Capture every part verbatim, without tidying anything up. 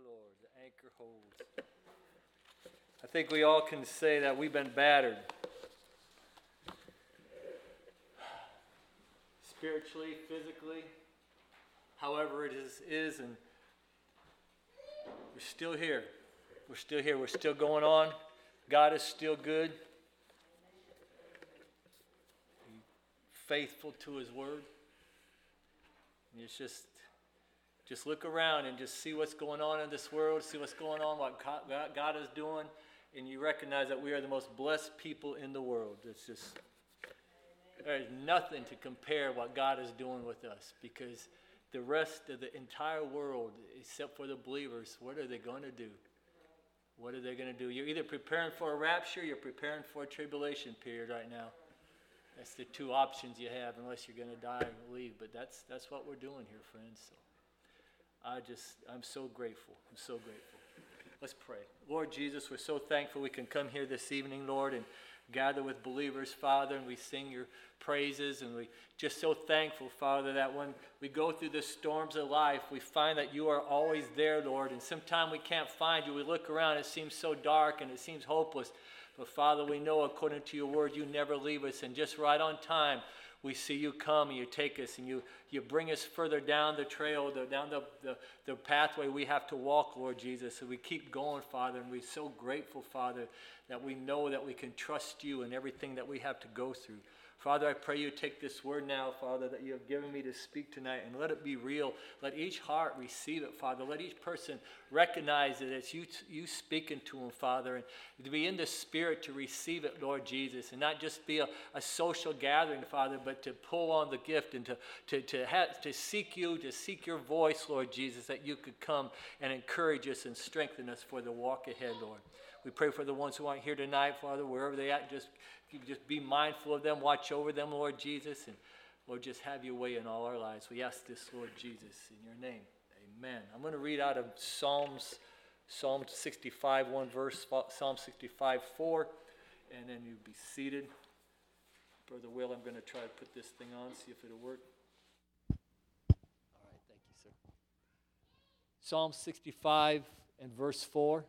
Lord, the anchor holds. I think we all can say that we've been battered. Spiritually, physically, however it is, is, and we're still here. We're still here. We're still going on. God is still good. Faithful to His word. And it's just, just look around and just see what's going on in this world, see what's going on, what God is doing, and you recognize that we are the most blessed people in the world. It's just, there is nothing to compare what God is doing with us, because the rest of the entire world, except for the believers, what are they going to do? What are they going to do? You're either preparing for a rapture, you're preparing for a tribulation period right now. That's the two options you have, unless you're going to die and leave. But that's that's what we're doing here, friends. So I just, I'm so grateful. I'm so grateful. Let's pray. Lord Jesus, we're so thankful we can come here this evening, Lord, and gather with believers, Father, and we sing your praises, and we just so thankful, Father, that when we go through the storms of life, we find that you are always there, Lord, and sometimes we can't find you. We look around, it seems so dark and it seems hopeless. But Father, we know according to your word, you never leave us. And just right on time, we see you come and you take us and you, you bring us further down the trail, the, down the, the, the pathway we have to walk, Lord Jesus. So we keep going, Father, and we're so grateful, Father, that we know that we can trust you in everything that we have to go through. Father, I pray you take this word now, Father, that you have given me to speak tonight, and let it be real. Let each heart receive it, Father. Let each person recognize that it's you, you speaking to them, Father, and to be in the Spirit to receive it, Lord Jesus, and not just be a, a social gathering, Father, but to pull on the gift and to, to, to, have, to seek you, to seek your voice, Lord Jesus, that you could come and encourage us and strengthen us for the walk ahead, Lord. We pray for the ones who aren't here tonight, Father, wherever they at, just Just be mindful of them, watch over them, Lord Jesus, and Lord, just have your way in all our lives. We ask this, Lord Jesus, in your name. Amen. I'm going to read out of Psalms, Psalm sixty-five, one verse, Psalm sixty-five, four, and then you be seated. Brother Will, I'm going to try to put this thing on, see if it'll work. All right, thank you, sir. Psalm sixty-five and verse four.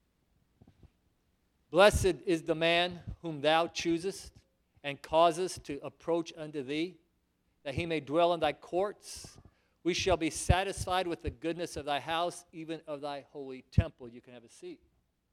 Blessed is the man whom thou choosest and causest to approach unto thee, that he may dwell in thy courts. We shall be satisfied with the goodness of thy house, even of thy holy temple. You can have a seat.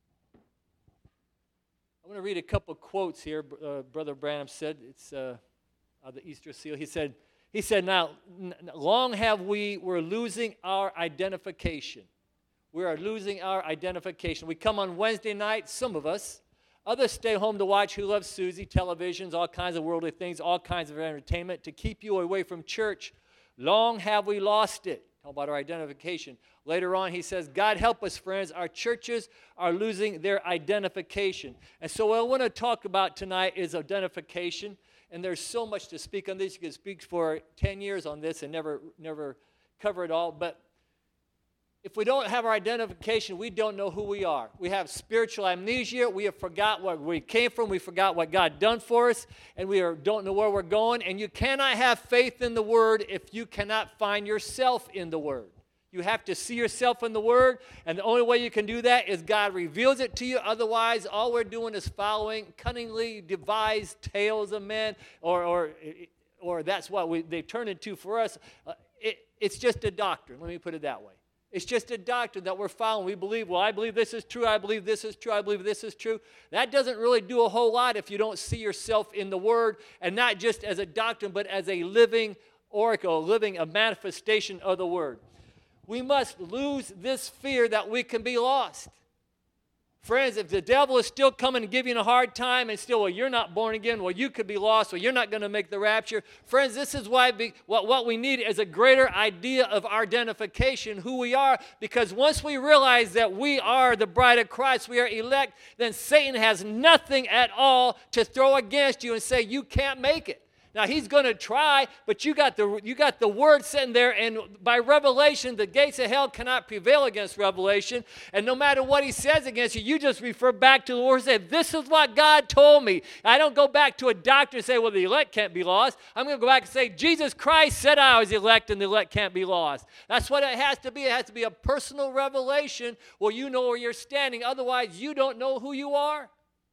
I want to read a couple quotes here. Uh, Brother Branham said, it's uh, of the Easter seal. He said, he said, now, n- long have we, we're losing our identification. We are losing our identification. We come on Wednesday night, some of us. Others stay home to watch Who Loves Susie, televisions, all kinds of worldly things, all kinds of entertainment to keep you away from church. Long have we lost it. Talk about our identification. Later on, he says, God help us, friends. Our churches are losing their identification. And so what I want to talk about tonight is identification. And there's so much to speak on this. You could speak for ten years on this and never, never cover it all. But if we don't have our identification, we don't know who we are. We have spiritual amnesia. We have forgot where we came from. We forgot what God done for us, and we are, don't know where we're going. And you cannot have faith in the Word if you cannot find yourself in the Word. You have to see yourself in the Word, and the only way you can do that is God reveals it to you. Otherwise, all we're doing is following cunningly devised tales of men, or or, or that's what we, they turn into for us. Uh, it, it's just a doctrine. Let me put it that way. It's just a doctrine that we're following. We believe, well, I believe this is true, I believe this is true, I believe this is true. That doesn't really do a whole lot if you don't see yourself in the Word, and not just as a doctrine, but as a living oracle, living a manifestation of the Word. We must lose this fear that we can be lost. Friends, if the devil is still coming and giving you a hard time and still, well, you're not born again, well, you could be lost, well, you're not going to make the rapture. Friends, this is why be, what, what we need is a greater idea of our identification, who we are, because once we realize that we are the bride of Christ, we are elect, then Satan has nothing at all to throw against you and say, you can't make it. Now, he's going to try, but you got the you got the word sitting there, and by revelation, the gates of hell cannot prevail against revelation. And no matter what he says against you, you just refer back to the word and say, this is what God told me. I don't go back to a doctor and say, well, the elect can't be lost. I'm going to go back and say, Jesus Christ said I was elect, and the elect can't be lost. That's what it has to be. It has to be a personal revelation where you know where you're standing. Otherwise, you don't know who you are.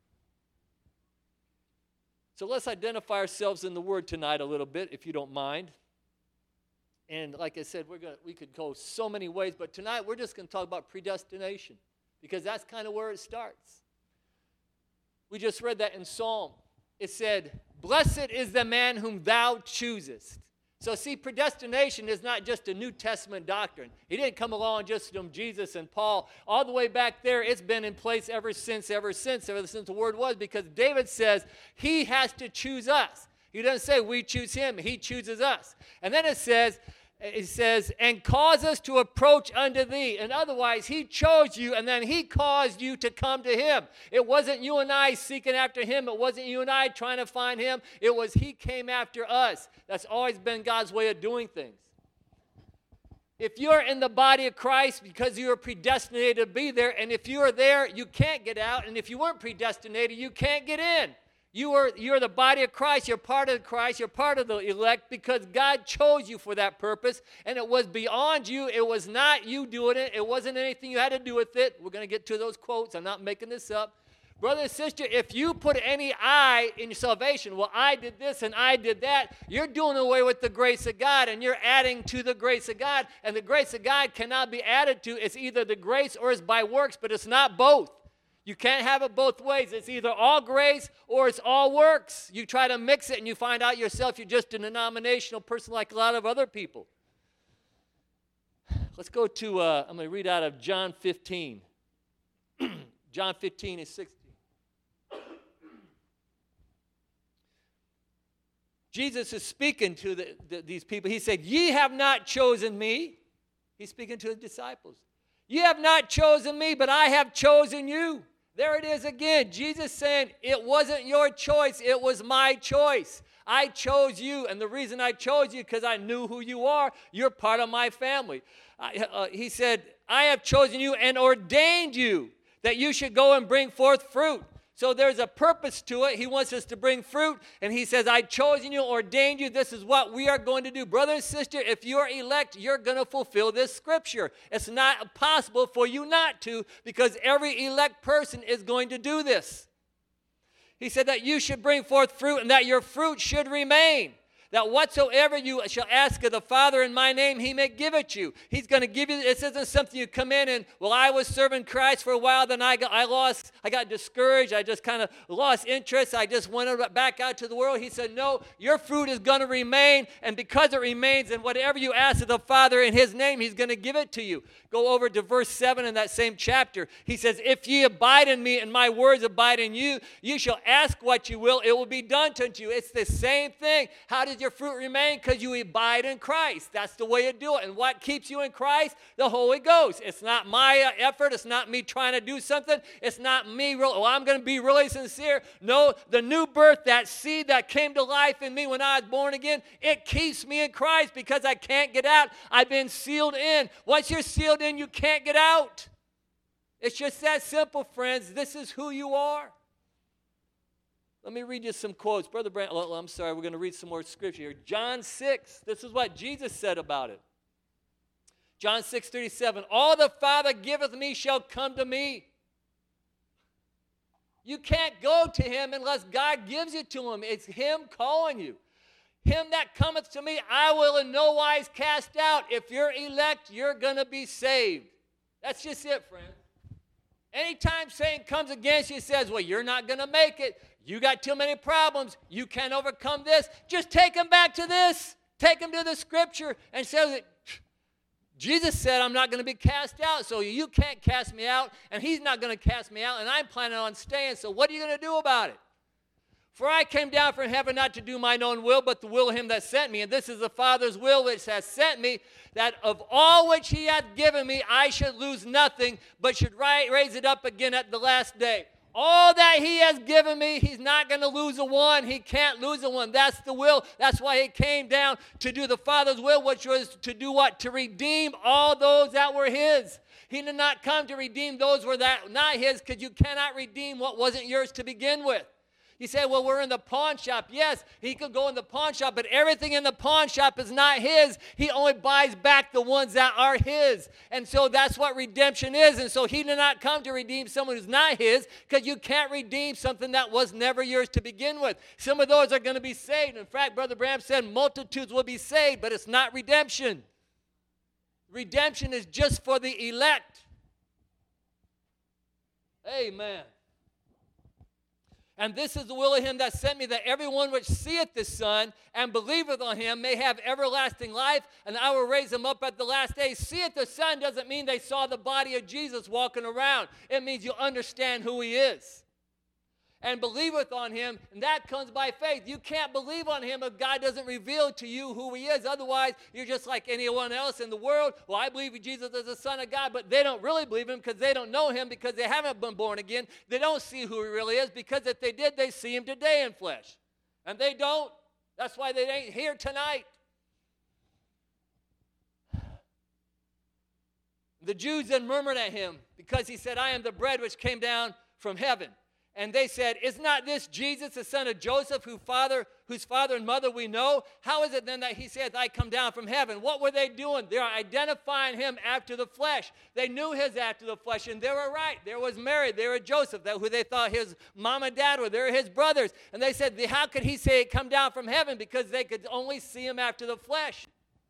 So let's identify ourselves in the Word tonight a little bit, if you don't mind. And like I said, we're gonna, we could go so many ways, but tonight we're just going to talk about predestination because that's kind of where it starts. We just read that in Psalm. It said, blessed is the man whom thou choosest. So see, predestination is not just a New Testament doctrine. He didn't come along just from Jesus and Paul. All the way back there, it's been in place ever since, ever since, ever since the Word was, because David says he has to choose us. He doesn't say we choose him. He chooses us. And then it says, it says, and cause us to approach unto thee. And otherwise, he chose you, and then he caused you to come to him. It wasn't you and I seeking after him. It wasn't you and I trying to find him. It was he came after us. That's always been God's way of doing things. If you're in the body of Christ because you were predestinated to be there, and if you are there, you can't get out. And if you weren't predestinated, you can't get in. You are, you're the body of Christ. You're part of Christ. You're part of the elect because God chose you for that purpose. And it was beyond you. It was not you doing it. It wasn't anything you had to do with it. We're going to get to those quotes. I'm not making this up. Brother and sister, if you put any I in your salvation, well, I did this and I did that, you're doing away with the grace of God and you're adding to the grace of God. And the grace of God cannot be added to. It's either the grace or it's by works, but it's not both. You can't have it both ways. It's either all grace or it's all works. You try to mix it and you find out yourself you're just a denominational person like a lot of other people. Let's go to, uh, I'm going to read out of John fifteen. John fifteen and sixteen. Jesus is speaking to the, the, these people. He said, ye have not chosen me. He's speaking to the disciples. Ye have not chosen me, but I have chosen you. There it is again. Jesus saying, it wasn't your choice, it was my choice. I chose you, and the reason I chose you because I knew who you are. You're part of my family. I, uh, he said, I have chosen you and ordained you that you should go and bring forth fruit. So there's a purpose to it. He wants us to bring fruit, and he says, I chosen you, ordained you. This is what we are going to do. Brother and sister, if you're elect, you're going to fulfill this scripture. It's not possible for you not to, because every elect person is going to do this. He said that you should bring forth fruit and that your fruit should remain. That whatsoever you shall ask of the Father in my name, he may give it you. He's going to give you. This isn't something you come in and, well, I was serving Christ for a while, then I got, I lost, I got discouraged, I just kind of lost interest, I just went back out to the world. He said, no, your fruit is going to remain, and because it remains, and whatever you ask of the Father in his name, he's going to give it to you. Go over to verse seven in that same chapter. He says, if ye abide in me and my words abide in you, you shall ask what you will, it will be done unto you. It's the same thing. How does your fruit remain? Because you abide in Christ. That's the way you do it. And what keeps you in Christ? The Holy Ghost. It's not my uh, effort. It's not me trying to do something. It's not me, real, oh, I'm going to be really sincere. No, the new birth, that seed that came to life in me when I was born again, it keeps me in Christ because I can't get out. I've been sealed in. Once you're sealed in, you can't get out. It's just that simple, friends. This is who you are. Let me read you some quotes. Brother Brand, oh, I'm sorry, we're going to read some more scripture here. John six, this is what Jesus said about it. John six thirty-seven, all the Father giveth me shall come to me. You can't go to him unless God gives you to him. It's him calling you. Him that cometh to me, I will in no wise cast out. If you're elect, you're going to be saved. That's just it, friend. Anytime Satan comes against you and says, well, you're not going to make it. You got too many problems. You can't overcome this. Just take him back to this. Take him to the scripture and say that Jesus said I'm not going to be cast out, so you can't cast me out, and he's not going to cast me out, and I'm planning on staying, so what are you going to do about it? For I came down from heaven not to do mine own will, but the will of him that sent me. And this is the Father's will which has sent me, that of all which he hath given me, I should lose nothing, but should raise it up again at the last day. All that he has given me, he's not going to lose a one. He can't lose a one. That's the will. That's why he came down to do the Father's will, which was to do what? To redeem all those that were his. He did not come to redeem those who were that not his, because you cannot redeem what wasn't yours to begin with. You say, well, we're in the pawn shop. Yes, he could go in the pawn shop, but everything in the pawn shop is not his. He only buys back the ones that are his. And so that's what redemption is. And so he did not come to redeem someone who's not his, because you can't redeem something that was never yours to begin with. Some of those are going to be saved. In fact, Brother Branham said multitudes will be saved, but it's not redemption. Redemption is just for the elect. Amen. And this is the will of him that sent me, that everyone which seeth the Son and believeth on him may have everlasting life, and I will raise him up at the last day. Seeth the Son doesn't mean they saw the body of Jesus walking around. It means you understand who he is. And believeth on him, and that comes by faith. You can't believe on him if God doesn't reveal to you who he is. Otherwise, you're just like anyone else in the world. Well, I believe Jesus is the Son of God, but they don't really believe him because they don't know him, because they haven't been born again. They don't see who he really is, because if they did, they see him today in flesh. And they don't. That's why they ain't here tonight. The Jews then murmured at him, because he said, I am the bread which came down from heaven. And they said, is not this Jesus, the son of Joseph, whose father, whose father and mother we know? How is it then that he saith, I come down from heaven? What were they doing? They are identifying him after the flesh. They knew his after the flesh, and they were right. There was Mary, there was Joseph, that who they thought his mom and dad were. They were his brothers. And they said, how could he say, come down from heaven? Because they could only see him after the flesh.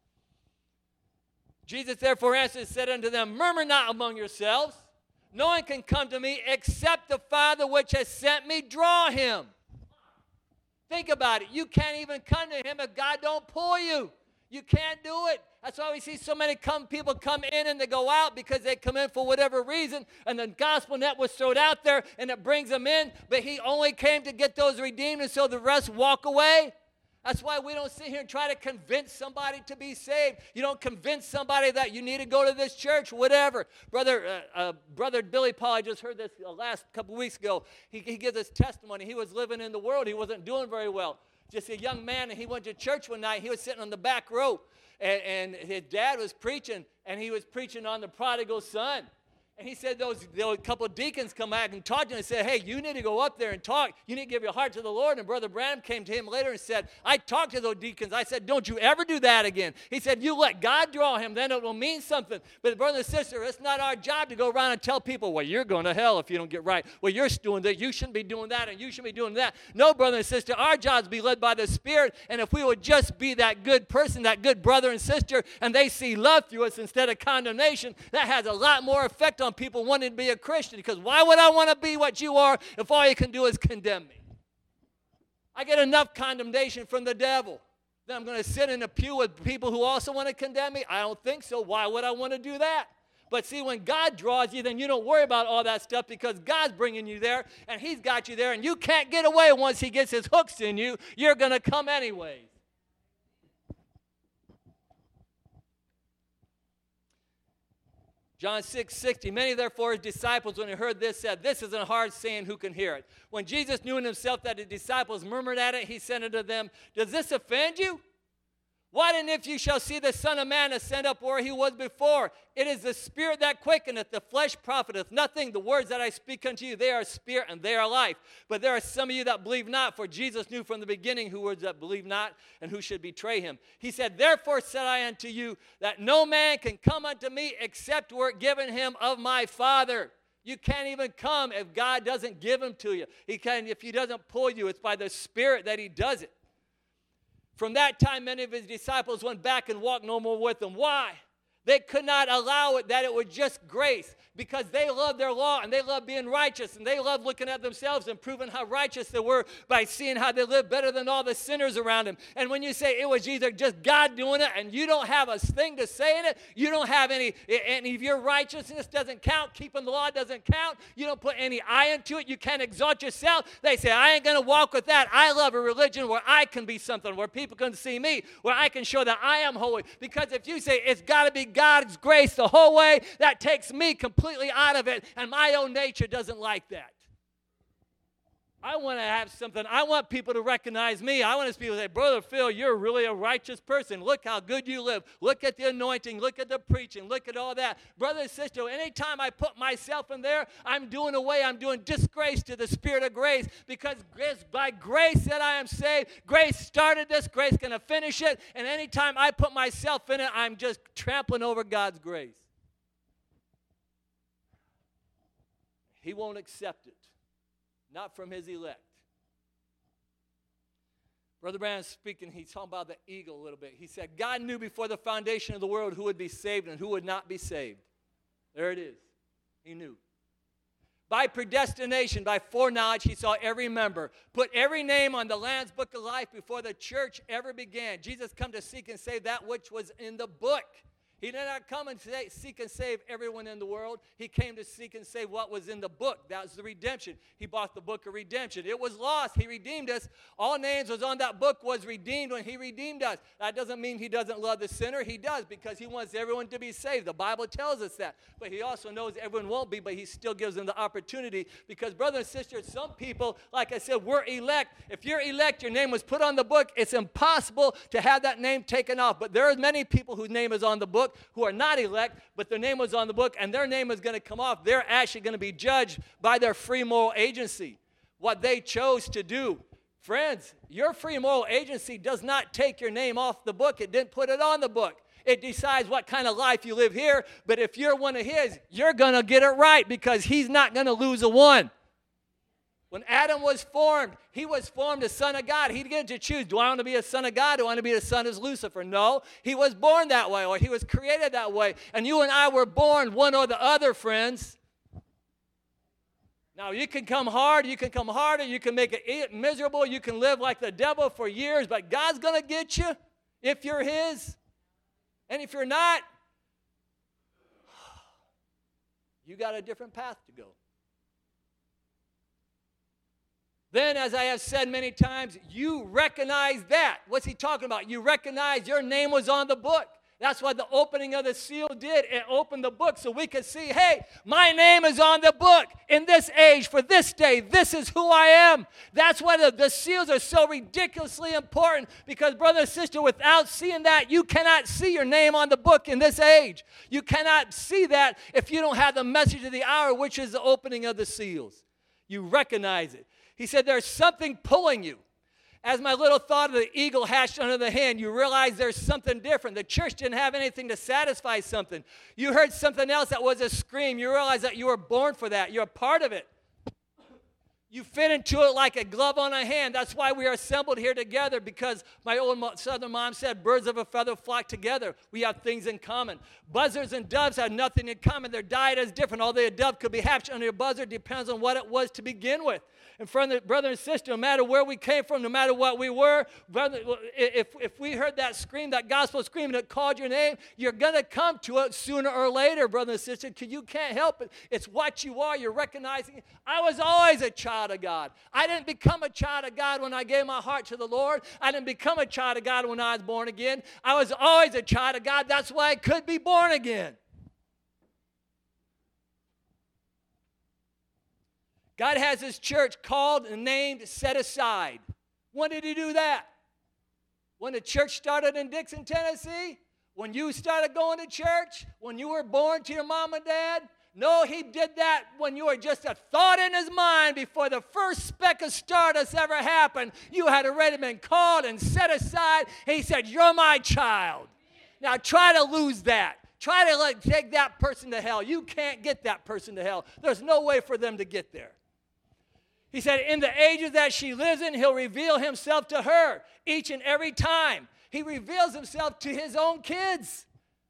Jesus therefore answered and said unto them, murmur not among yourselves. No one can come to me except the Father which has sent me draw him. Think about it. You can't even come to him if God don't pull you. You can't do it. That's why we see so many come, people come in and they go out, because they come in for whatever reason, and the gospel net was thrown out there and it brings them in, but he only came to get those redeemed, and so the rest walk away. That's why we don't sit here and try to convince somebody to be saved. You don't convince somebody that you need to go to this church, whatever. Brother uh, uh, Brother Billy Paul, I just heard this uh, last couple weeks ago. He, he gives us testimony. He was living in the world. He wasn't doing very well. Just a young man, and he went to church one night. He was sitting on the back row, and, and his dad was preaching, and he was preaching on the prodigal son. And he said those, those couple of deacons come back and talked to him and said, hey, you need to go up there and talk. You need to give your heart to the Lord. And Brother Branham came to him later and said, I talked to those deacons. I said, don't you ever do that again. He said, you let God draw him, then it will mean something. But brother and sister, it's not our job to go around and tell people, well, you're going to hell if you don't get right. Well, you're doing that. You shouldn't be doing that, and you shouldn't be doing that. No, brother and sister, our job is to be led by the Spirit. And if we would just be that good person, that good brother and sister, and they see love through us instead of condemnation, that has a lot more effect on people wanting to be a Christian. Because why would I want to be what you are if all you can do is condemn me? I get enough condemnation from the devil. Then I'm going to sit in a pew with people who also want to condemn me? I don't think so. Why would I want to do that? But see, when God draws you, then you don't worry about all that stuff, because God's bringing you there, and he's got you there, and you can't get away once he gets his hooks in you. You're going to come anyways. John six sixty, many therefore his disciples, when they heard this, said, this is a hard saying, who can hear it? When Jesus knew in himself that the disciples murmured at it, he said unto them, does this offend you? Why then, if you shall see the Son of Man ascend up where he was before? It is the Spirit that quickeneth, the flesh profiteth nothing. The words that I speak unto you, they are spirit and they are life. But there are some of you that believe not, for Jesus knew from the beginning who was that believe not and who should betray him. He said, therefore said I unto you, that no man can come unto me except were it given him of my Father. You can't even come if God doesn't give him to you. He can, if he doesn't pull you, it's by the Spirit that he does it. From that time, many of his disciples went back and walked no more with him. Why? They could not allow it that it was just grace, because they loved their law and they loved being righteous, and they loved looking at themselves and proving how righteous they were by seeing how they lived better than all the sinners around them. And when you say it was either just God doing it and you don't have a thing to say in it, you don't have any, any of your righteousness doesn't count, keeping the law doesn't count, you don't put any eye into it, you can't exalt yourself. They say, I ain't going to walk with that. I love a religion where I can be something, where people can see me, where I can show that I am holy. Because if you say it's got to be God's grace the whole way, that takes me completely out of it, and my own nature doesn't like that. I want to have something. I want people to recognize me. I want people to say, Brother Phil, you're really a righteous person. Look how good you live. Look at the anointing. Look at the preaching. Look at all that. Brother and sister, anytime I put myself in there, I'm doing away. I'm doing disgrace to the Spirit of grace, because grace, by grace that I am saved. Grace started this. Grace going to finish it. And anytime I put myself in it, I'm just trampling over God's grace. He won't accept it. Not from his elect. Brother Branham's speaking, he's talking about the eagle a little bit. He said, God knew before the foundation of the world who would be saved and who would not be saved. There it is. He knew. By predestination, by foreknowledge, he saw every member, put every name on the Lamb's book of life before the church ever began. Jesus come to seek and save that which was in the book. He did not come and say, seek and save everyone in the world. He came to seek and save what was in the book. That was the redemption. He bought the book of redemption. It was lost. He redeemed us. All names was on that book was redeemed when he redeemed us. That doesn't mean he doesn't love the sinner. He does, because he wants everyone to be saved. The Bible tells us that. But he also knows everyone won't be, but he still gives them the opportunity, because, brothers and sisters, some people, like I said, we're elect. If you're elect, your name was put on the book, it's impossible to have that name taken off. But there are many people whose name is on the book who are not elect, but their name was on the book, and their name is going to come off. They're actually going to be judged by their free moral agency, what they chose to do. Friends, your free moral agency does not take your name off the book. It didn't put it on the book. It decides what kind of life you live here, but if you're one of his, you're going to get it right, because he's not going to lose a one. When Adam was formed, he was formed a son of God. He didn't get to choose, do I want to be a son of God? Do I want to be the son of Lucifer? No, he was born that way, or he was created that way. And you and I were born one or the other, friends. Now, you can come hard, you can come harder, you can make it miserable, you can live like the devil for years, but God's going to get you if you're his. And if you're not, you got a different path to go. Then, as I have said many times, you recognize that. What's he talking about? You recognize your name was on the book. That's what the opening of the seal did. It opened the book so we could see, hey, my name is on the book in this age for this day. This is who I am. That's why the, the seals are so ridiculously important, because, brother and sister, without seeing that, you cannot see your name on the book in this age. You cannot see that if you don't have the message of the hour, which is the opening of the seals. You recognize it. He said there's something pulling you. As my little thought of the eagle hatched under the hand, you realize there's something different. The church didn't have anything to satisfy something. You heard something else that was a scream. You realize that you were born for that. You're a part of it. You fit into it like a glove on a hand. That's why we are assembled here together, because my old southern mom said, birds of a feather flock together. We have things in common. Buzzards and doves have nothing in common. Their diet is different. Although a dove could be hatched under a buzzard, depends on what it was to begin with. And friend, brother and sister, no matter where we came from, no matter what we were, brother, if, if we heard that scream, that gospel scream that called your name, you're going to come to it sooner or later, brother and sister, because you can't help it. It's what you are. You're recognizing, I was always a child of God. I didn't become a child of God when I gave my heart to the Lord. I didn't become a child of God when I was born again. I was always a child of God. That's why I could be born again. God has his church called and named, set aside. When did he do that? When the church started in Dixon, Tennessee? When you started going to church? When you were born to your mom and dad? No, he did that when you were just a thought in his mind before the first speck of stardust ever happened. You had already been called and set aside. And he said, you're my child. Now try to lose that. Try to like, take that person to hell. You can't get that person to hell. There's no way for them to get there. He said, in the ages that she lives in, he'll reveal himself to her each and every time. He reveals himself to his own kids.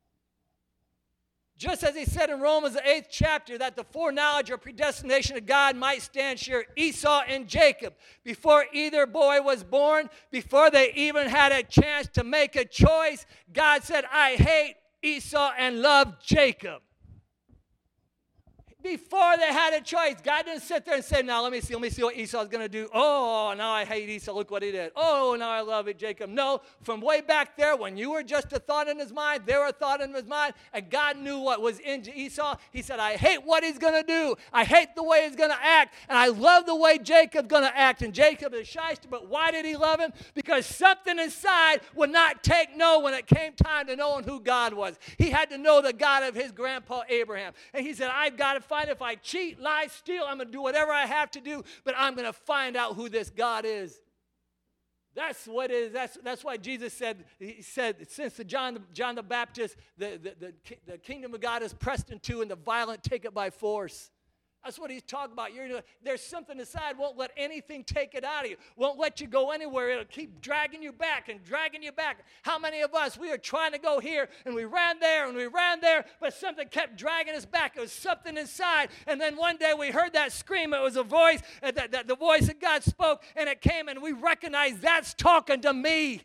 Just as he said in Romans, the eighth chapter, that the foreknowledge or predestination of God might stand sure, Esau and Jacob, before either boy was born, before they even had a chance to make a choice, God said, I hate Esau and love Jacob. Before they had a choice, God didn't sit there and say, now let me see, let me see what Esau's going to do. Oh, now I hate Esau. Look what he did. Oh, now I love it, Jacob. No, from way back there, when you were just a thought in his mind, they were a thought in his mind, and God knew what was in Esau. He said, I hate what he's going to do. I hate the way he's going to act, and I love the way Jacob's going to act. And Jacob is shyster, but why did he love him? Because something inside would not take no when it came time to knowing who God was. He had to know the God of his grandpa Abraham. And he said, I've got to find if I cheat, lie, steal, I'm going to do whatever I have to do, but I'm going to find out who this God is. That's what it is. That's, that's why Jesus said, he said, since the John, John the Baptist, the, the, the, the kingdom of God is pressed into, and the violent take it by force. That's what he's talking about. You're, there's something inside won't let anything take it out of you. Won't let you go anywhere. It'll keep dragging you back and dragging you back. How many of us, we were trying to go here, and we ran there, and we ran there, but something kept dragging us back. It was something inside. And then one day we heard that scream. It was a voice, uh, that, that the voice of God spoke, and it came, and we recognized that's talking to me.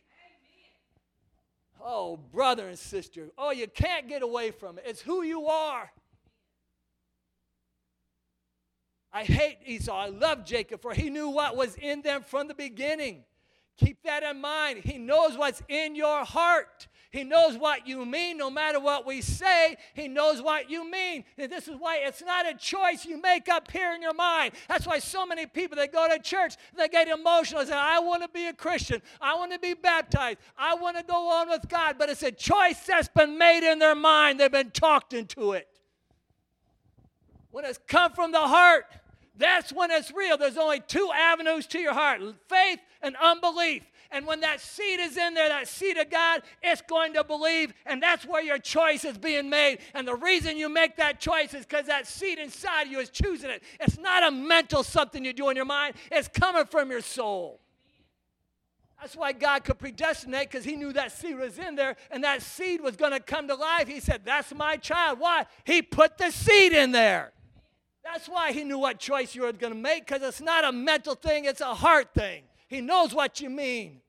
Oh, brother and sister. Oh, you can't get away from it. It's who you are. I hate Esau. I love Jacob, for he knew what was in them from the beginning. Keep that in mind. He knows what's in your heart. He knows what you mean. No matter what we say, he knows what you mean. And this is why it's not a choice you make up here in your mind. That's why so many people, they go to church, they get emotional and say, I want to be a Christian. I want to be baptized. I want to go on with God. But it's a choice that's been made in their mind. They've been talked into it. When it's come from the heart, that's when it's real. There's only two avenues to your heart, faith and unbelief. And when that seed is in there, that seed of God, it's going to believe, and that's where your choice is being made. And the reason you make that choice is because that seed inside you is choosing it. It's not a mental something you do in your mind. It's coming from your soul. That's why God could predestinate, because he knew that seed was in there, and that seed was going to come to life. He said, that's my child. Why? He put the seed in there. That's why he knew what choice you were going to make, because it's not a mental thing, it's a heart thing. He knows what you mean.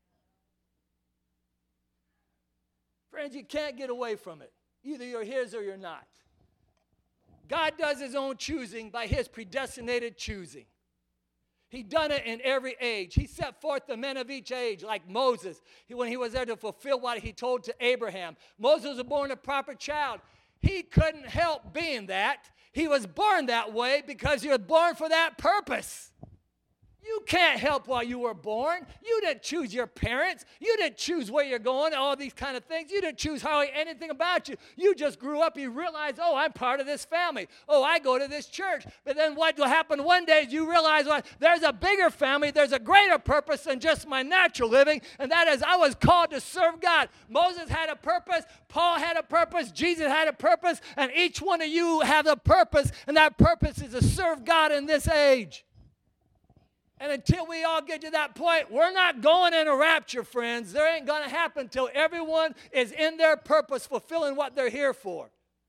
Friends, you can't get away from it. Either you're his or you're not. God does his own choosing by his predestinated choosing. He done it in every age. He set forth the men of each age, like Moses, he, when he was there to fulfill what he told to Abraham. Moses was born a proper child. He couldn't help being that. He was born that way because he was born for that purpose. You can't help why you were born. You didn't choose your parents. You didn't choose where you're going, all these kind of things. You didn't choose hardly anything about you. You just grew up. You realized, oh, I'm part of this family. Oh, I go to this church. But then what will happen one day is you realize, well, there's a bigger family. There's a greater purpose than just my natural living, and that is I was called to serve God. Moses had a purpose. Paul had a purpose. Jesus had a purpose. And each one of you have a purpose, and that purpose is to serve God in this age. And until we all get to that point, we're not going in a rapture, friends. There ain't going to happen until everyone is in their purpose, fulfilling what they're here for.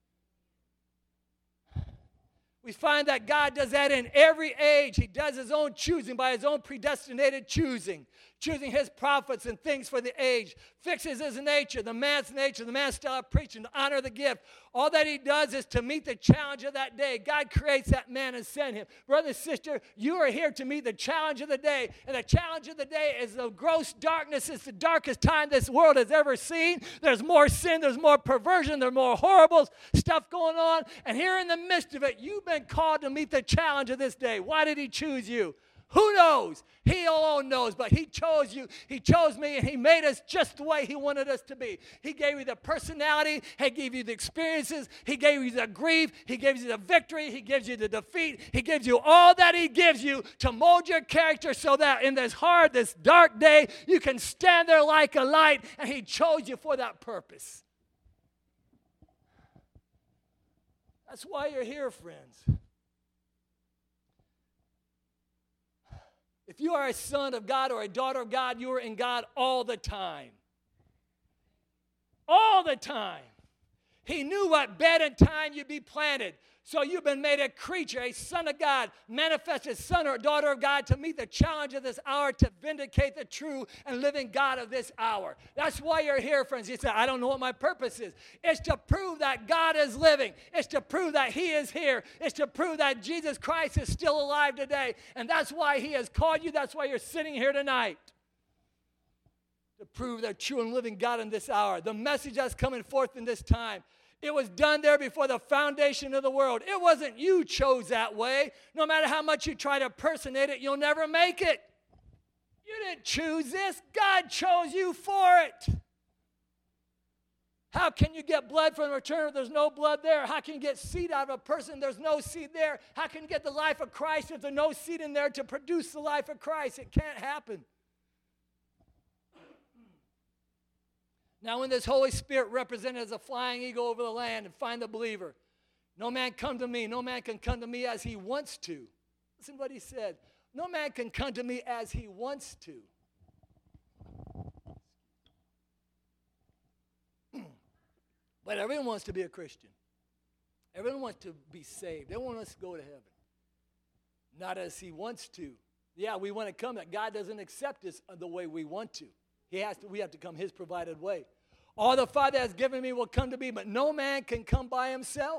We find that God does that in every age. He does his own choosing by his own predestinated choosing. Choosing his prophets and things for the age. Fixes his nature, the man's nature, the man's style of preaching, to honor the gift. All that he does is to meet the challenge of that day. God creates that man and sends him. Brother and sister, you are here to meet the challenge of the day. And the challenge of the day is the gross darkness. It's the darkest time this world has ever seen. There's more sin. There's more perversion. There's more horrible stuff going on. And here in the midst of it, you've been called to meet the challenge of this day. Why did he choose you? Who knows? He alone knows, but he chose you. He chose me, and he made us just the way he wanted us to be. He gave you the personality. He gave you the experiences. He gave you the grief. He gives you the victory. He gives you the defeat. He gives you all that he gives you to mold your character so that in this hard, this dark day, you can stand there like a light, and he chose you for that purpose. That's why you're here, friends. If you are a son of God or a daughter of God, you are in God all the time. All the time. He knew what bed and time you'd be planted. So you've been made a creature, a son of God, manifested son or daughter of God to meet the challenge of this hour, to vindicate the true and living God of this hour. That's why you're here, friends. You say, I don't know what my purpose is. It's to prove that God is living. It's to prove that he is here. It's to prove that Jesus Christ is still alive today. And that's why he has called you. That's why you're sitting here tonight. To prove the true and living God in this hour. The message that's coming forth in this time. It was done there before the foundation of the world. It wasn't you chose that way. No matter how much you try to impersonate it, you'll never make it. You didn't choose this. God chose you for it. How can you get blood from a returner if there's no blood there? How can you get seed out of a person if there's no seed there? How can you get the life of Christ if there's no seed in there to produce the life of Christ? It can't happen. Now, when this Holy Spirit represented as a flying eagle over the land and find the believer, no man come to me, no man can come to me as he wants to. Listen to what he said. No man can come to me as he wants to. But everyone wants to be a Christian. Everyone wants to be saved. Everyone wants to go to heaven. Not as he wants to. Yeah, we want to come, but God doesn't accept us the way we want to. He has to. We have to come his provided way. All the Father has given me will come to me, but no man can come by himself.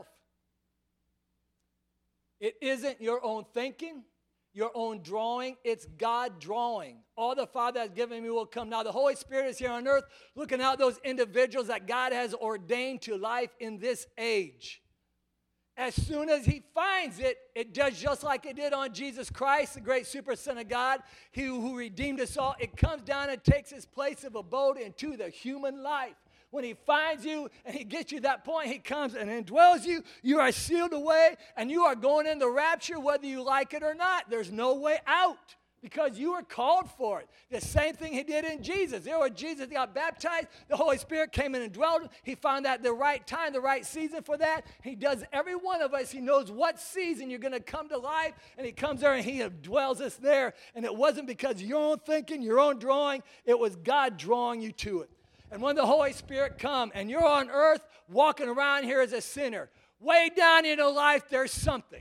It isn't your own thinking, your own drawing. It's God drawing. All the Father has given me will come. Now, the Holy Spirit is here on earth looking out those individuals that God has ordained to life in this age. As soon as he finds it, it does just like it did on Jesus Christ, the great super son of God, he who redeemed us all. It comes down and takes his place of abode into the human life. When he finds you and he gets you to that point, he comes and indwells you. You are sealed away and you are going in the rapture whether you like it or not. There's no way out. Because you were called for it. The same thing he did in Jesus. There where Jesus got baptized, the Holy Spirit came in and dwelled. He found out the right time, the right season for that. He does every one of us. He knows what season you're going to come to life. And he comes there and he dwells us there. And it wasn't because of your own thinking, your own drawing. It was God drawing you to it. And when the Holy Spirit comes and you're on earth walking around here as a sinner, way down in your life there's something.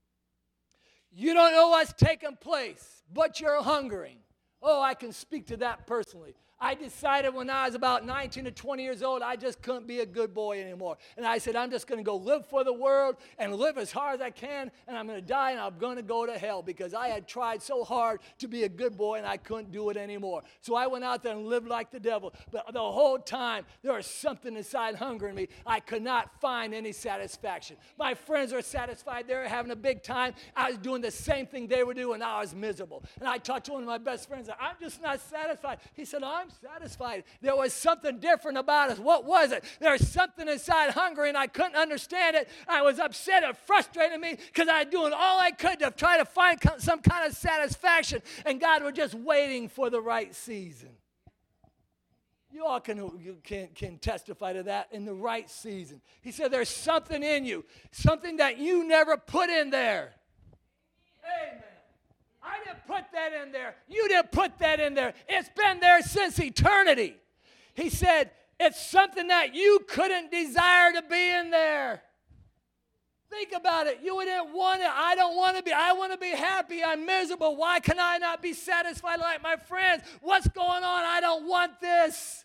You don't know what's taking place, but you're hungering. Oh, I can speak to that personally. I decided when I was about nineteen to twenty years old, I just couldn't be a good boy anymore. And I said, I'm just going to go live for the world and live as hard as I can, and I'm going to die, and I'm going to go to hell because I had tried so hard to be a good boy, and I couldn't do it anymore. So I went out there and lived like the devil. But the whole time, there was something inside hungering me. I could not find any satisfaction. My friends were satisfied. They were having a big time. I was doing the same thing they were doing, and I was miserable. And I talked to one of my best friends. I'm just not satisfied. He said, I'm satisfied. There was something different about us. What was it? There was something inside hungry, and I couldn't understand it. I was upset. It frustrated me because I was doing all I could to try to find some kind of satisfaction, and God was just waiting for the right season. You all can, you can, can testify to that, in the right season. He said there's something in you, something that you never put in there. Amen. I didn't put that in there. You didn't put that in there. It's been there since eternity. He said, it's something that you couldn't desire to be in there. Think about it. You didn't want it. I don't want to be. I want to be happy. I'm miserable. Why can I not be satisfied like my friends? What's going on? I don't want this.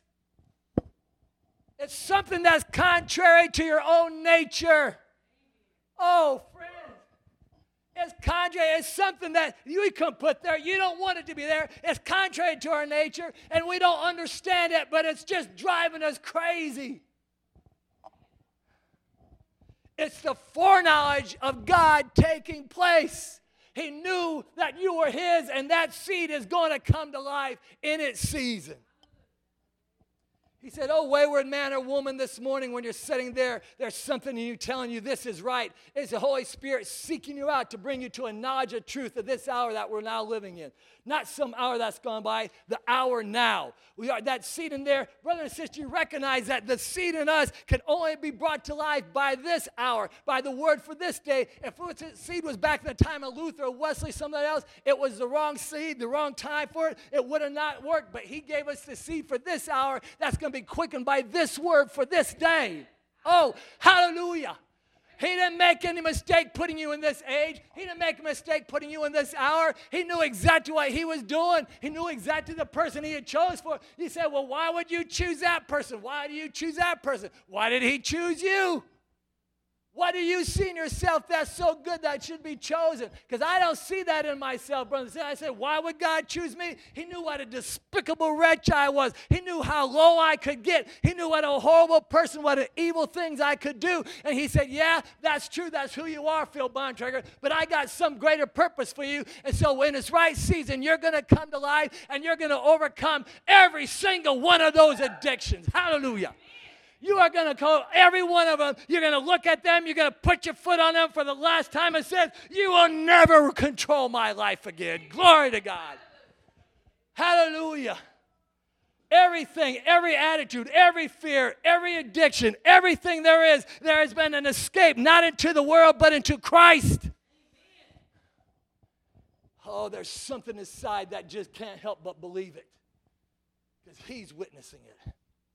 It's something that's contrary to your own nature. Oh, friends. It's contrary. It's something that you can put there. You don't want it to be there. It's contrary to our nature, and we don't understand it, but it's just driving us crazy. It's the foreknowledge of God taking place. He knew that you were his, and that seed is going to come to life in its season. He said, oh, wayward man or woman, this morning when you're sitting there, there's something in you telling you this is right. It's the Holy Spirit seeking you out to bring you to a knowledge of truth of this hour that we're now living in. Not some hour that's gone by, the hour now. We are that seed in there. Brother and sister, you recognize that the seed in us can only be brought to life by this hour, by the word for this day. If the seed was back in the time of Luther or Wesley, somebody else, it was the wrong seed, the wrong time for it. It would have not worked, but he gave us the seed for this hour that's going to be quickened by this word for this day. Oh, hallelujah. He didn't make any mistake putting you in this age. He didn't make a mistake putting you in this hour. He knew exactly what he was doing. He knew exactly the person he had chose for. You said, well, why would you choose that person? Why do you choose that person? Why did he choose you? What do you see in yourself that's so good that should be chosen? Because I don't see that in myself, brothers. I said, why would God choose me? He knew what a despicable wretch I was. He knew how low I could get. He knew what a horrible person, what an evil things I could do. And he said, yeah, that's true. That's who you are, Phil Bontrager. But I got some greater purpose for you. And so when it's right season, you're going to come to life and you're going to overcome every single one of those addictions. Hallelujah. You are going to call every one of them. You're going to look at them. You're going to put your foot on them for the last time and says, you will never control my life again. Glory to God. Hallelujah. Everything, every attitude, every fear, every addiction, everything there is, there has been an escape, not into the world, but into Christ. Oh, there's something inside that just can't help but believe it because he's witnessing it.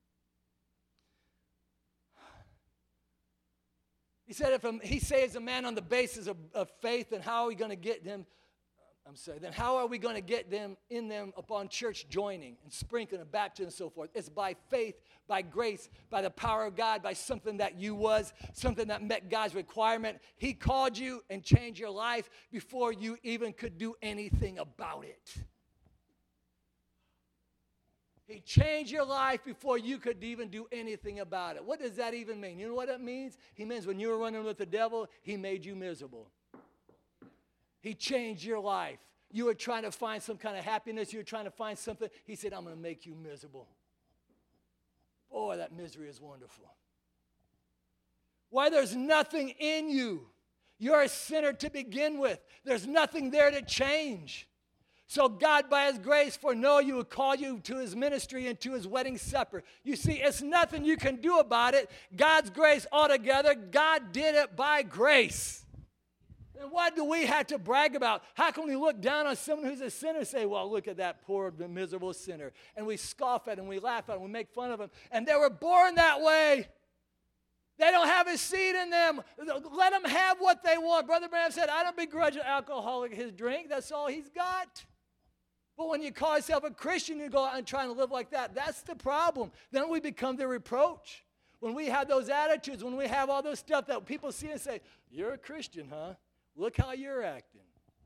He said, if a, he saves a man on the basis of, of faith, then how are we going to get them? I'm sorry, then how are we going to get them in them upon church joining and sprinkling and baptism and so forth? It's by faith, by grace, by the power of God, by something that you was, something that met God's requirement. He called you and changed your life before you even could do anything about it. He changed your life before you could even do anything about it. What does that even mean? You know what it means? He means when you were running with the devil, he made you miserable. He changed your life. You were trying to find some kind of happiness. You were trying to find something. He said, I'm going to make you miserable. Boy, that misery is wonderful. Why, there's nothing in you. You're a sinner to begin with. There's nothing there to change. So God, by his grace, foreknow you, will call you to his ministry and to his wedding supper. You see, it's nothing you can do about it. God's grace altogether, God did it by grace. And what do we have to brag about? How can we look down on someone who's a sinner and say, well, look at that poor, miserable sinner. And we scoff at him, we laugh at him, we make fun of him. And they were born that way. They don't have a seed in them. Let them have what they want. Brother Branham said, I don't begrudge an alcoholic his drink. That's all he's got. But when you call yourself a Christian, you go out and try to live like that. That's the problem. Then we become the reproach. When we have those attitudes, when we have all those stuff that people see and say, you're a Christian, huh? Look how you're acting.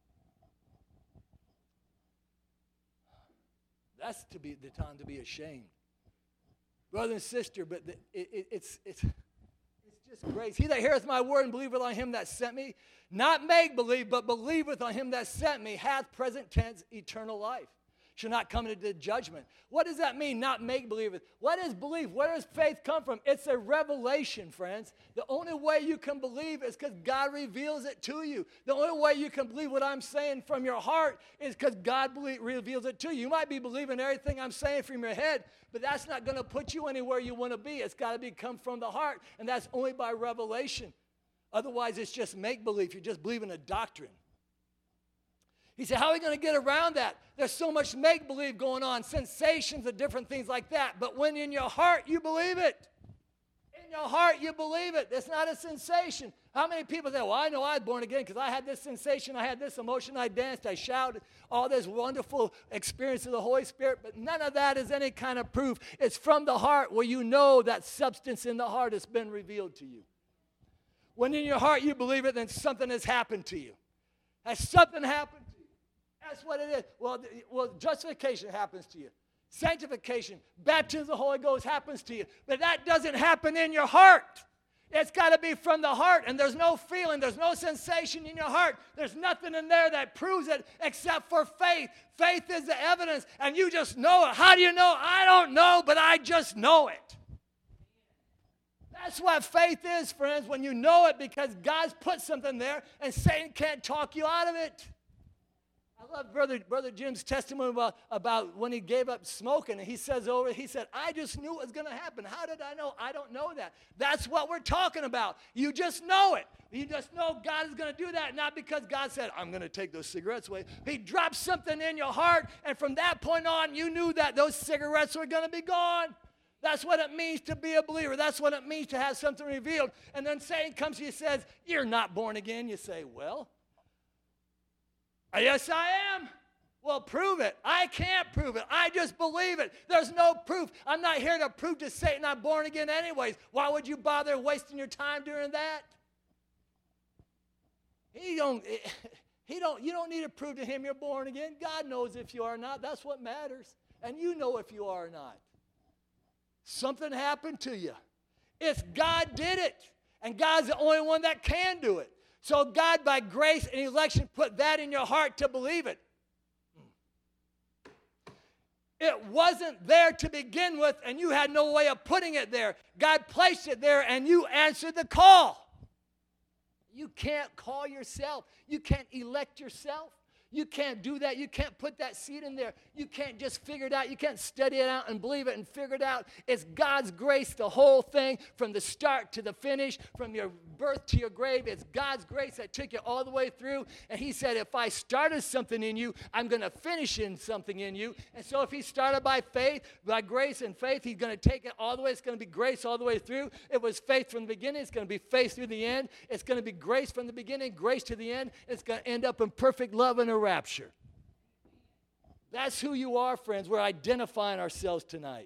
That's to be the time to be ashamed. Brother and sister, but the, it, it, it's, it's, it's just grace. He that heareth my word and believeth on him that sent me, not make believe, but believeth on him that sent me, hath present tense eternal life. Shall not come into judgment. What does that mean, not make believe? What is belief? Where does faith come from? It's a revelation, friends. The only way you can believe is because God reveals it to you. The only way you can believe what I'm saying from your heart is because God believe, reveals it to you. You might be believing everything I'm saying from your head, but that's not going to put you anywhere you want to be. It's got to be come from the heart, and that's only by revelation. Otherwise, it's just make-believe. You're just believing a doctrine. He said, how are we going to get around that? There's so much make-believe going on, sensations and different things like that. But when in your heart you believe it, in your heart you believe it. It's not a sensation. How many people say, well, I know I was born again because I had this sensation, I had this emotion, I danced, I shouted, all this wonderful experience of the Holy Spirit. But none of that is any kind of proof. It's from the heart where you know that substance in the heart has been revealed to you. When in your heart you believe it, then something has happened to you. Has something happened to you? That's what it is. Well, well, justification happens to you. Sanctification, baptism of the Holy Ghost happens to you. But that doesn't happen in your heart. It's got to be from the heart, and there's no feeling, there's no sensation in your heart. There's nothing in there that proves it except for faith. Faith is the evidence, and you just know it. How do you know? I don't know, but I just know it. That's what faith is, friends, when you know it because God's put something there and Satan can't talk you out of it. I love Brother, Brother Jim's testimony about, about when he gave up smoking. And he says over, he said, I just knew it was going to happen. How did I know? I don't know that. That's what we're talking about. You just know it. You just know God is going to do that, not because God said, I'm going to take those cigarettes away. He dropped something in your heart, and from that point on, you knew that those cigarettes were going to be gone. That's what it means to be a believer. That's what it means to have something revealed. And then Satan comes to you and says, you're not born again. You say, well, yes, I am. Well, prove it. I can't prove it. I just believe it. There's no proof. I'm not here to prove to Satan I'm born again anyways. Why would you bother wasting your time doing that? He don't, he don't, you don't need to prove to him you're born again. God knows if you are or not. That's what matters. And you know if you are or not. Something happened to you. It's God did it. And God's the only one that can do it. So God, by grace and election, put that in your heart to believe it. It wasn't there to begin with, and you had no way of putting it there. God placed it there, and you answered the call. You can't call yourself. You can't elect yourself. You can't do that. You can't put that seed in there. You can't just figure it out. You can't study it out and believe it and figure it out. It's God's grace, the whole thing, from the start to the finish, from your birth to your grave. It's God's grace that took you all the way through. And he said, if I started something in you, I'm going to finish in something in you. And so if he started by faith, by grace and faith, he's going to take it all the way. It's going to be grace all the way through. It was faith from the beginning. It's going to be faith through the end. It's going to be grace from the beginning, grace to the end. It's going to end up in perfect love and a rapture. That's who you are, friends. We're identifying ourselves tonight.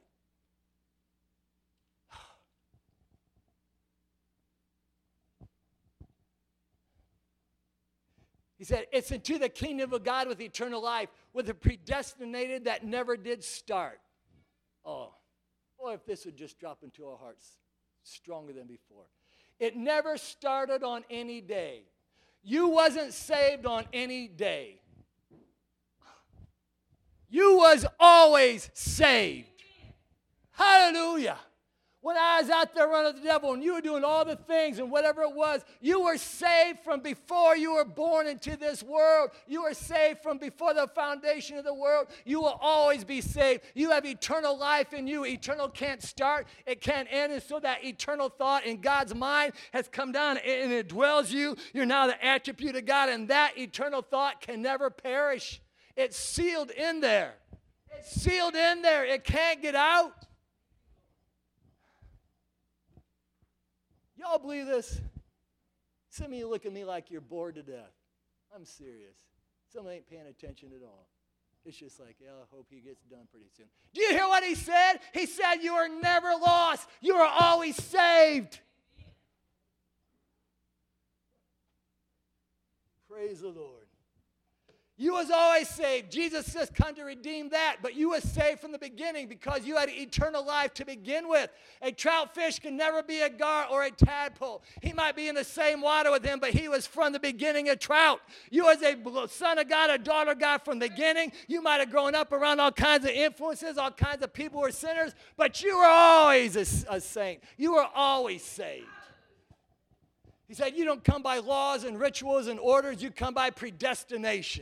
He said, it's into the kingdom of God with eternal life, with a predestinated that never did start. Oh, boy, if this would just drop into our hearts stronger than before. It never started on any day. You wasn't saved on any day. You was always saved. Hallelujah. When I was out there running the devil and you were doing all the things and whatever it was, you were saved from before you were born into this world. You were saved from before the foundation of the world. You will always be saved. You have eternal life in you. Eternal can't start. It can't end. And so that eternal thought in God's mind has come down and it dwells you. You're now the attribute of God, and that eternal thought can never perish. It's sealed in there. It's sealed in there. It can't get out. Y'all believe this? Some of you look at me like you're bored to death. I'm serious. Some ain't paying attention at all. It's just like, yeah, I hope he gets done pretty soon. Do you hear what he said? He said you are never lost. You are always saved. Praise the Lord. You was always saved. Jesus says, come to redeem that. But you was saved from the beginning because you had eternal life to begin with. A trout fish can never be a gar or a tadpole. He might be in the same water with him, but he was from the beginning a trout. You was a son of God, a daughter of God from the beginning. You might have grown up around all kinds of influences, all kinds of people who were sinners, but you were always a, a saint. You were always saved. He said, you don't come by laws and rituals and orders. You come by predestination.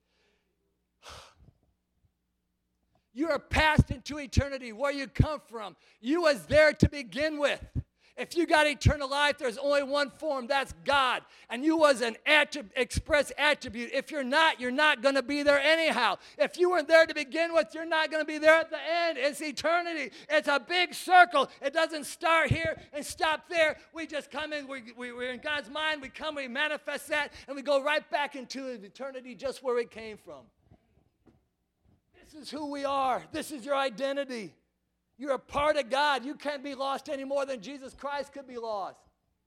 You are passed into eternity, where you come from. You was there to begin with. If you got eternal life, there's only one form. That's God. And you was an attrib- express attribute. If you're not, you're not going to be there anyhow. If you weren't there to begin with, you're not going to be there at the end. It's eternity. It's a big circle. It doesn't start here and stop there. We just come in. We, we, we're in God's mind. We come, we manifest that, and we go right back into eternity just where we came from. This is who we are. This is your identity. You're a part of God. You can't be lost any more than Jesus Christ could be lost.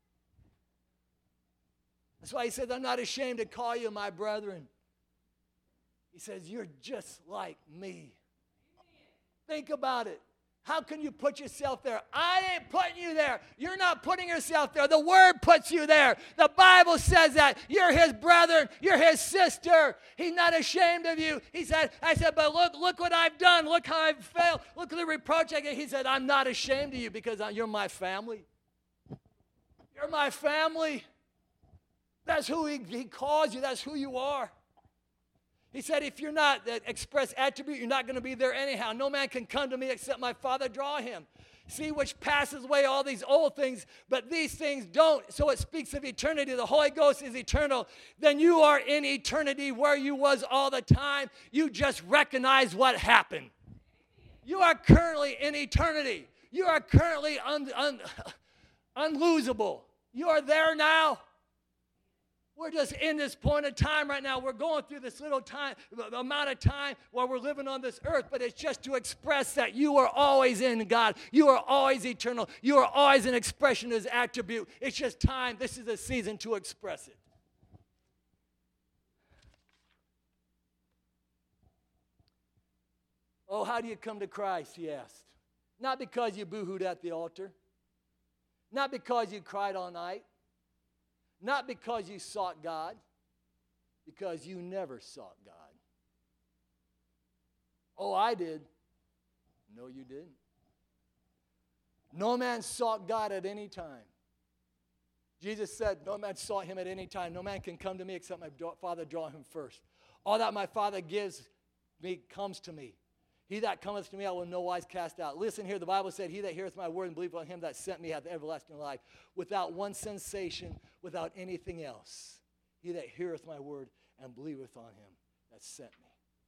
That's why he says, I'm not ashamed to call you my brethren. He says, you're just like me. Think about it. How can you put yourself there? I ain't putting you there. You're not putting yourself there. The Word puts you there. The Bible says that. You're his brother. You're his sister. He's not ashamed of you. He said, I said, but look, look what I've done. Look how I've failed. Look at the reproach I get. He said, I'm not ashamed of you because you're my family. You're my family. That's who he, he calls you. That's who you are. He said, if you're not that express attribute, you're not going to be there anyhow. No man can come to me except my Father draw him. See, which passes away all these old things, but these things don't. So it speaks of eternity. The Holy Ghost is eternal. Then you are in eternity where you was all the time. You just recognize what happened. You are currently in eternity. You are currently un, un, unlosable. You are there now. We're just in this point of time right now. We're going through this little time, amount of time while we're living on this earth, but it's just to express that you are always in God. You are always eternal. You are always an expression of His attribute. It's just time. This is a season to express it. Oh, how do you come to Christ, he asked. Not because you boo-hooed at the altar. Not because you cried all night. Not because you sought God. Because you never sought God. Oh, I did. No, you didn't. No man sought God at any time. Jesus said, no man sought Him at any time. No man can come to me except my Father draw him first. All that my Father gives me comes to me. He that cometh to me, I will no wise cast out. Listen here, the Bible said, he that heareth my word and believeth on Him that sent me hath everlasting life, without one sensation, without anything else. He that heareth my word and believeth on Him that sent me.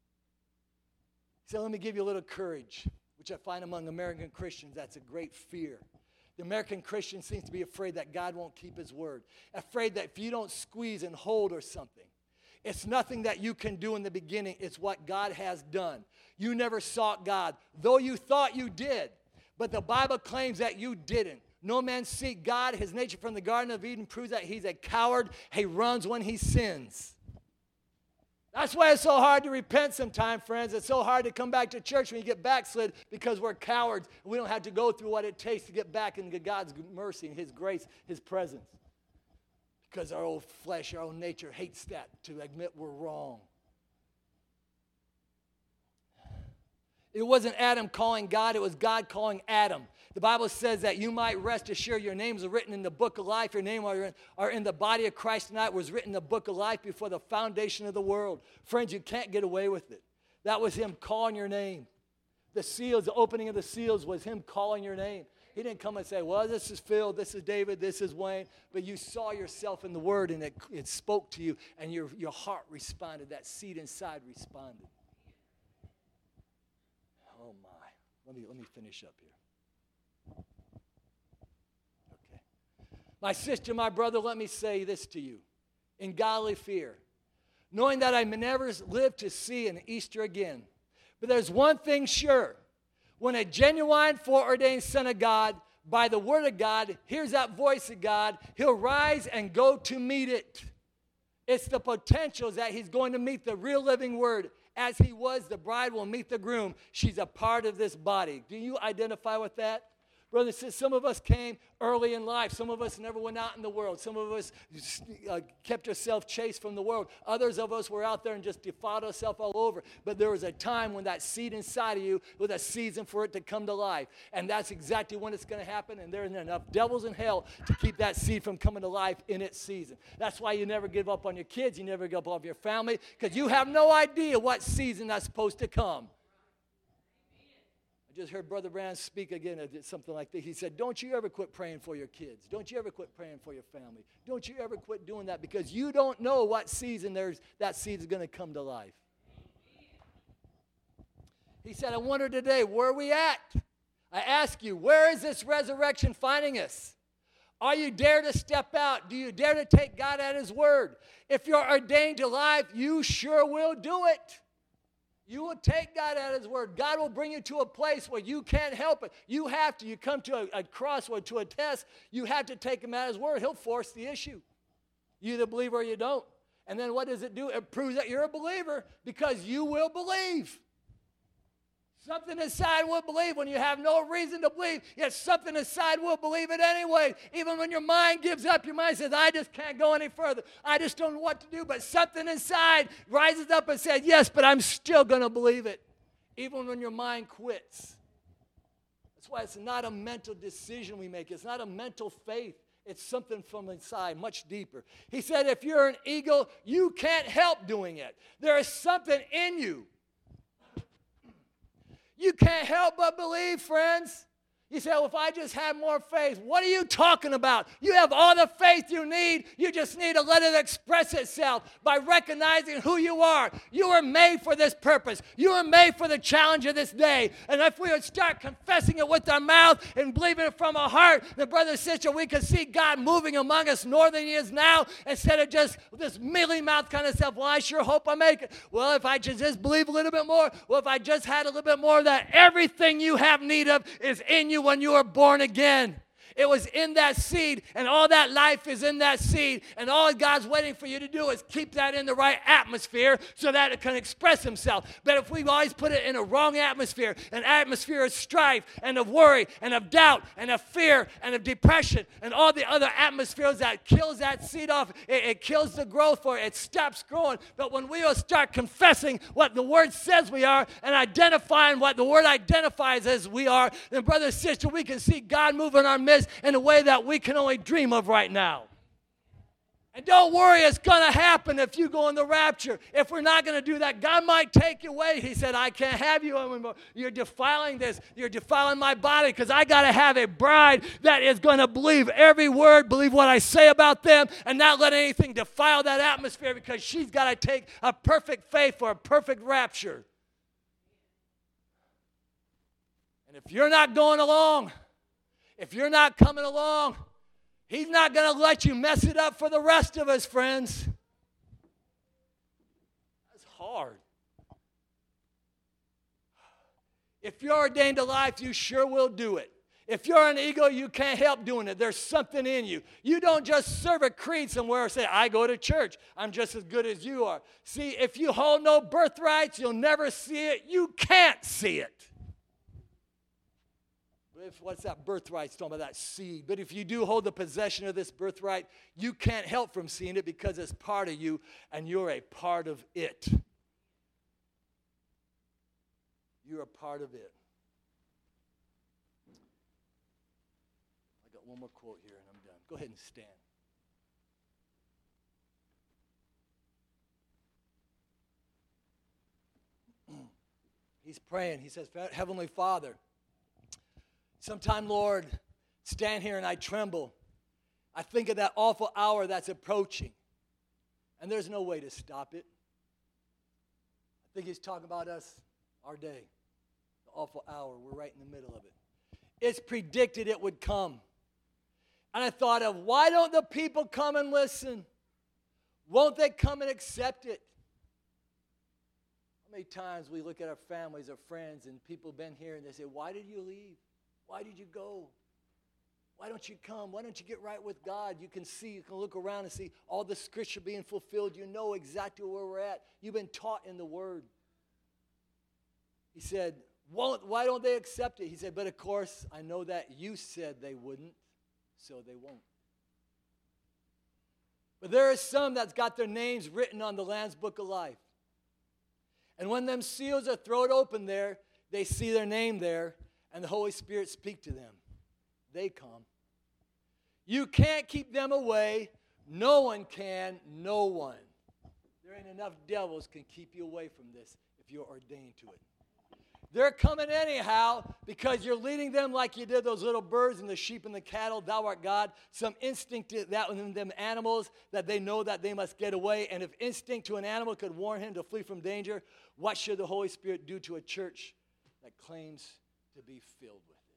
So let me give you a little courage, which I find among American Christians. That's a great fear. The American Christian seems to be afraid that God won't keep His word. Afraid that if you don't squeeze and hold or something, it's nothing that you can do in the beginning. It's what God has done. You never sought God, though you thought you did. But the Bible claims that you didn't. No man seek God. His nature from the Garden of Eden proves that he's a coward. He runs when he sins. That's why it's so hard to repent sometimes, friends. It's so hard to come back to church when you get backslid because we're cowards. We don't have to go through what it takes to get back into God's mercy and His grace, His presence. Because our old flesh, our own nature hates that, to admit we're wrong. It wasn't Adam calling God, it was God calling Adam. The Bible says that you might rest assured your names are written in the book of life. Your name are in, are in the body of Christ tonight. Was written in the book of life before the foundation of the world. Friends, you can't get away with it. That was Him calling your name. The seals, the opening of the seals was Him calling your name. He didn't come and say, well, this is Phil, this is David, this is Wayne. But you saw yourself in the Word, and it, it spoke to you, and your, your heart responded. That seed inside responded. Oh, my. Let me, let me finish up here. Okay. My sister, my brother, let me say this to you. In godly fear, knowing that I may never live to see an Easter again. But there's one thing sure. When a genuine foreordained son of God, by the word of God, hears that voice of God, he'll rise and go to meet it. It's the potentials that he's going to meet the real living word. As he was, the bride will meet the groom. She's a part of this body. Do you identify with that? Brothers and sisters, some of us came early in life. Some of us never went out in the world. Some of us uh, kept ourselves chaste from the world. Others of us were out there and just defiled ourselves all over. But there was a time when that seed inside of you was a season for it to come to life. And that's exactly when it's going to happen. And there's enough devils in hell to keep that seed from coming to life in its season. That's why you never give up on your kids. You never give up on your family. Because you have no idea what season that's supposed to come. I just heard Brother Brand speak again, something like this. He said, don't you ever quit praying for your kids. Don't you ever quit praying for your family. Don't you ever quit doing that, because you don't know what season there's, that seed is going to come to life. He said, I wonder today, where are we at? I ask you, where is this resurrection finding us? Are you dare to step out? Do you dare to take God at His word? If you're ordained to life, you sure will do it. You will take God at His word. God will bring you to a place where you can't help it. You have to. You come to a, a crossroad, to a test. You have to take Him at His word. He'll force the issue. You either believe or you don't. And then what does it do? It proves that you're a believer, because you will believe. Something inside will believe when you have no reason to believe, yet something inside will believe it anyway. Even when your mind gives up, your mind says, I just can't go any further. I just don't know what to do. But something inside rises up and says, yes, but I'm still going to believe it. Even when your mind quits. That's why it's not a mental decision we make. It's not a mental faith. It's something from inside, much deeper. He said, if you're an eagle, you can't help doing it. There is something in you. You can't help but believe, friends. You say, well, if I just had more faith, what are you talking about? You have all the faith you need. You just need to let it express itself by recognizing who you are. You were made for this purpose. You were made for the challenge of this day. And if we would start confessing it with our mouth and believing it from our heart, then brother and sister, we can see God moving among us more than he is now, instead of just this mealy mouth kind of stuff. Well, I sure hope I make it. Well, if I just, just believe a little bit more. Well, if I just had a little bit more of that, everything you have need of is in you when you were born again. It was in that seed, and all that life is in that seed, and all God's waiting for you to do is keep that in the right atmosphere so that it can express himself. But if we always put it in a wrong atmosphere, an atmosphere of strife and of worry and of doubt and of fear and of depression and all the other atmospheres that kills that seed off, it, it kills the growth for it. It stops growing. But when we will start confessing what the Word says we are and identifying what the Word identifies as we are, then brother and sister, we can see God move in our midst in a way that we can only dream of right now. And don't worry, it's going to happen if you go in the rapture. If we're not going to do that, God might take you away. He said, I can't have you anymore. You're defiling this. You're defiling my body, because I got to have a bride that is going to believe every word, believe what I say about them, and not let anything defile that atmosphere, because she's got to take a perfect faith for a perfect rapture. And if you're not going along, if you're not coming along, he's not going to let you mess it up for the rest of us, friends. That's hard. If you're ordained to life, you sure will do it. If you're an ego, you can't help doing it. There's something in you. You don't just serve a creed somewhere and say, I go to church. I'm just as good as you are. See, if you hold no birthrights, you'll never see it. You can't see it. If, what's that birthright? It's talking about that seed. But if you do hold the possession of this birthright, you can't help from seeing it, because it's part of you and you're a part of it. You're a part of it. I got one more quote here and I'm done. Go ahead and stand. He's praying. He says, Heavenly Father, sometime, Lord, stand here and I tremble. I think of that awful hour that's approaching, and there's no way to stop it. I think he's talking about us, our day, the awful hour. We're right in the middle of it. It's predicted it would come. And I thought of, why don't the people come and listen? Won't they come and accept it? How many times we look at our families, our friends, and people have been here and they say, why did you leave? Why did you go? Why don't you come? Why don't you get right with God? You can see, you can look around and see all the scripture being fulfilled. You know exactly where we're at. You've been taught in the Word. He said, won't, why don't they accept it? He said, but of course, I know that you said they wouldn't, so they won't. But there are some that's got their names written on the Lamb's Book of Life. And when them seals are thrown open there, they see their name there, and the Holy Spirit speak to them. They come. You can't keep them away. No one can. No one. There ain't enough devils can keep you away from this if you're ordained to it. They're coming anyhow because you're leading them like you did those little birds and the sheep and the cattle. Thou art God. Some instinct that in them animals that they know that they must get away. And if instinct to an animal could warn him to flee from danger, what should the Holy Spirit do to a church that claims to be filled with it?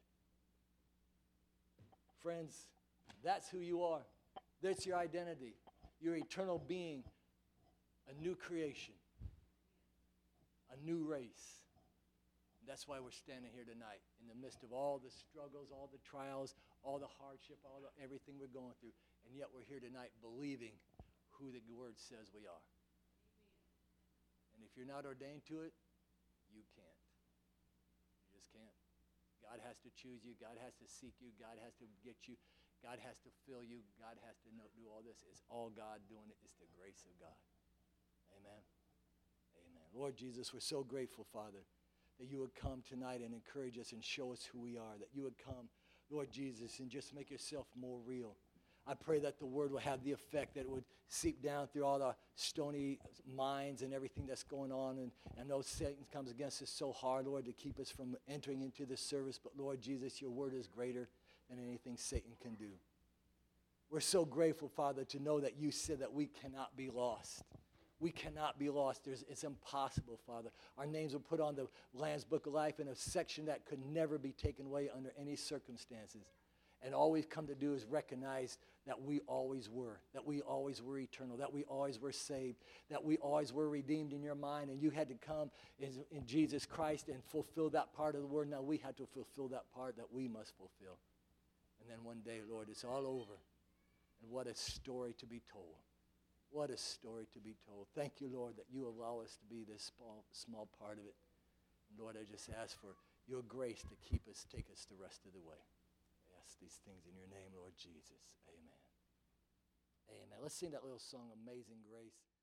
Friends, that's who you are. That's your identity. Your eternal being, a new creation, a new race. That's why we're standing here tonight in the midst of all the struggles, all the trials, all the hardship, all the, everything we're going through. And yet we're here tonight believing who the Word says we are. And if you're not ordained to it, you can't. You just can't. God has to choose you. God has to seek you. God has to get you. God has to fill you. God has to know, do all this. It's all God doing it. It's the grace of God. Amen. Amen. Lord Jesus, we're so grateful, Father, that you would come tonight and encourage us and show us who we are, that you would come, Lord Jesus, and just make yourself more real. I pray that the word will have the effect that it would seep down through all the stony minds and everything that's going on. And I know Satan comes against us so hard, Lord, to keep us from entering into this service. But Lord Jesus, your word is greater than anything Satan can do. We're so grateful, Father, to know that you said that we cannot be lost. We cannot be lost. There's, it's impossible, Father. Our names were put on the Lamb's Book of Life in a section that could never be taken away under any circumstances. And all we've come to do is recognize that we always were, that we always were eternal, that we always were saved, that we always were redeemed in your mind, and you had to come in, in Jesus Christ and fulfill that part of the word. Now we had to fulfill that part that we must fulfill. And then one day, Lord, it's all over. And what a story to be told. What a story to be told. Thank you, Lord, that you allow us to be this small, small part of it. And Lord, I just ask for your grace to keep us, take us the rest of the way. I ask these things in your name, Lord Jesus. Amen. Amen. Let's sing that little song, Amazing Grace.